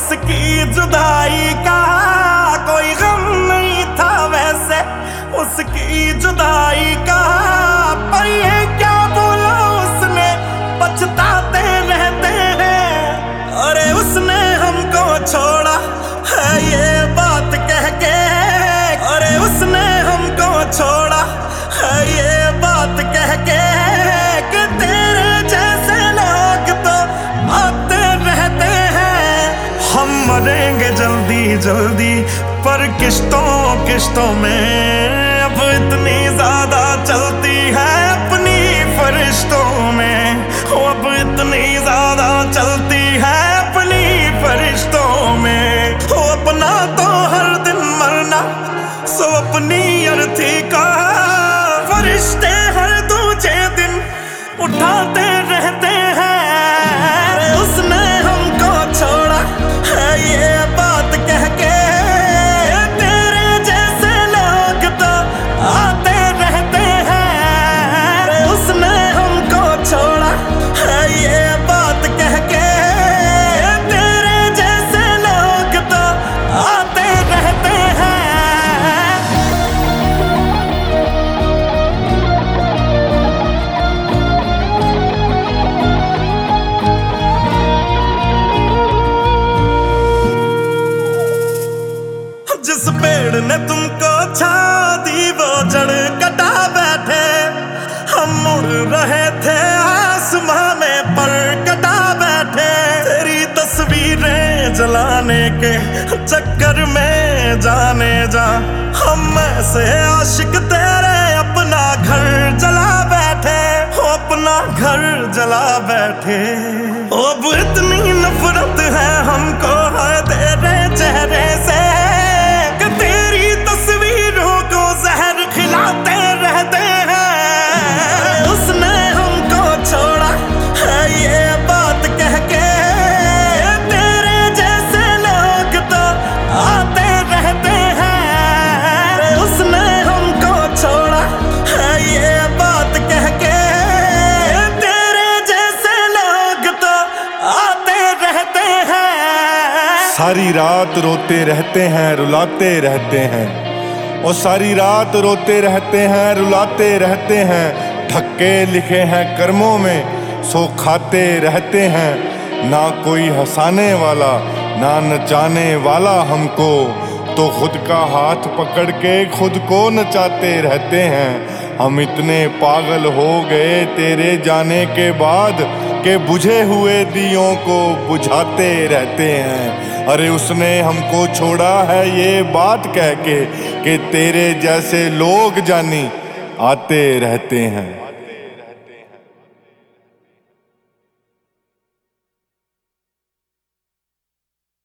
उसकी जुदाई का कोई गम नहीं था वैसे, उसकी जुदाई का। पर ये क्या बोला उसने, पछताते रहते हैं। अरे उसने हमको छोड़ा है ये बात कह के, अरे उसने हमको छोड़ा है ये बात कह के, कि तेरे जैसे लोग तो आते रहते हैं। हम मरेंगे जल्दी जल्दी पर किश्तों किश्तों में, अब इतनी ज्यादा चलती है अपनी फरिश्तों में। अब इतनी ज्यादा चलती है अपनी फरिश्तों में। अपना तो हर दिन मरना, सो अपनी अर्थी का फरिश्ते हर दूजे दिन उठाते रहते हैं। उसने हमको छोड़ा है ये बात कह के, तेरे जैसे लोग तो आते रहते हैं। उसने हमको छोड़ा है ये बात कह के, तेरे जैसे लोग तो आते रहते हैं। जिस पेड़ ने तुमको छा दी वो जड़ कटा बैठे, हम मुड़ रहे थे आसमां में पर कटा बैठे। तेरी तस्वीरें जलाने के चक्कर में जाने जा, हम ऐसे आशिक तेरे अपना घर जला बैठे, अपना घर जला बैठे। अब इतनी नफरत है हमको है तेरे चेहरे से, कि तेरी तस्वीरों को जहर खिलाते रहते हैं। उसने हमको छोड़ा है ये बात कह के, तेरे जैसे लोग तो आते रहते हैं। उसने हमको छोड़ा है ये बात कह के, तेरे जैसे लोग तो आते रहते हैं। सारी रात रोते रहते हैं रुलाते रहते हैं, और सारी रात रोते रहते हैं रुलाते रहते हैं। ठक्के लिखे हैं कर्मों में सो खाते रहते हैं। ना कोई हंसाने वाला ना नचाने वाला हमको, तो खुद का हाथ पकड़ के खुद को नचाते रहते हैं। हम इतने पागल हो गए तेरे जाने के बाद, के बुझे हुए दियों को बुझाते रहते हैं। अरे उसने हमको छोड़ा है ये बात कह के, कि तेरे जैसे लोग जानी आते रहते हैं।